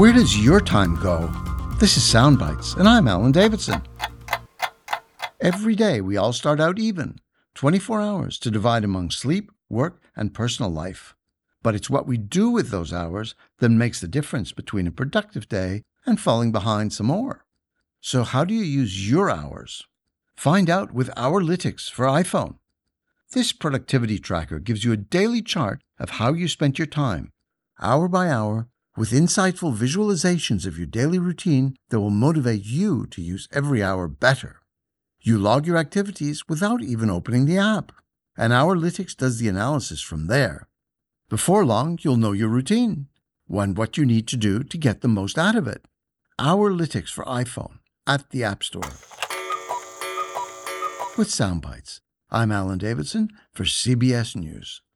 Where does your time go? This is Soundbites, and I'm Alan Davidson. Every day we all start out even, 24 hours to divide among sleep, work, and personal life. But it's what we do with those hours that makes the difference between a productive day and falling behind some more. So how do you use your hours? Find out with Hourlytics for iPhone. This productivity tracker gives you a daily chart of how you spent your time, hour by hour, with insightful visualizations of your daily routine that will motivate you to use every hour better. You log your activities without even opening the app, and Hourlytics does the analysis from there. Before long, you'll know your routine and what you need to do to get the most out of it. Hourlytics for iPhone at the App Store. With Soundbites, I'm Alan Davidson for CBS News.